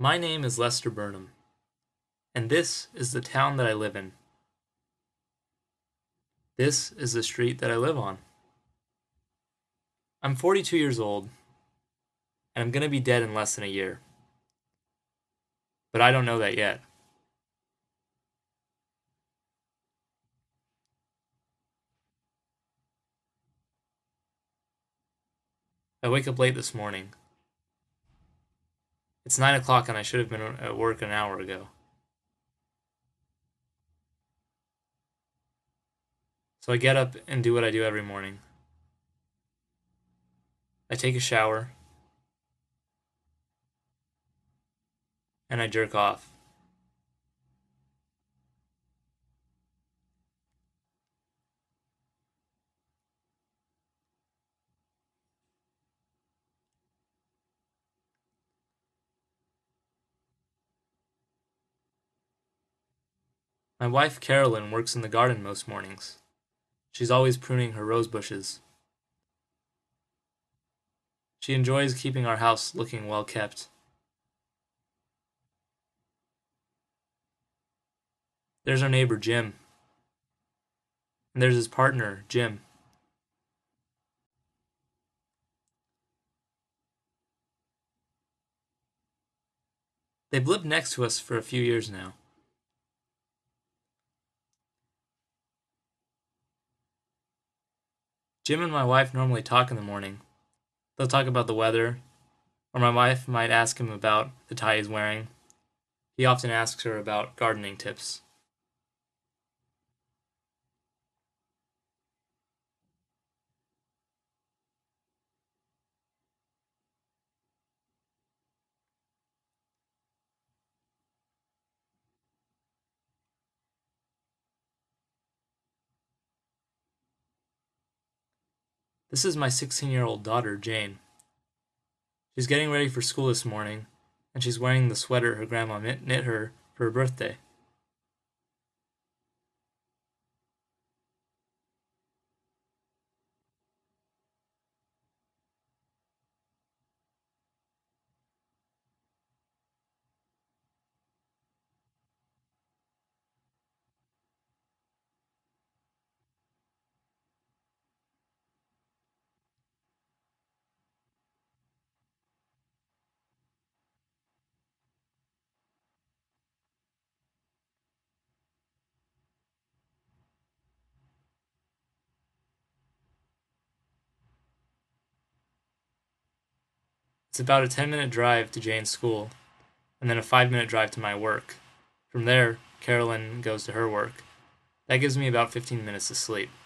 My name is Lester Burnham, and this is the town that I live in. This is the street that I live on. I'm 42 years old, and I'm going to be dead in less than a year. But I don't know that yet. I wake up late this morning. It's 9 o'clock, and I should have been at work an hour ago. So I get up and do what I do every morning. I take a shower, and I jerk off. My wife Carolyn works in the garden most mornings. She's always pruning her rose bushes. She enjoys keeping our house looking well kept. There's our neighbor Jim, and there's his partner Jim. They've lived next to us for a few years now. Jim and my wife normally talk in the morning. They'll talk about the weather, or my wife might ask him about the tie he's wearing. He often asks her about gardening tips. This is my 16-year-old daughter, Jane. She's getting ready for school this morning, and she's wearing the sweater her grandma knit her for her birthday. It's about a 10-minute drive to Jane's school, and then a 5-minute drive to my work. From there, Carolyn goes to her work. That gives me about 15 minutes to sleep.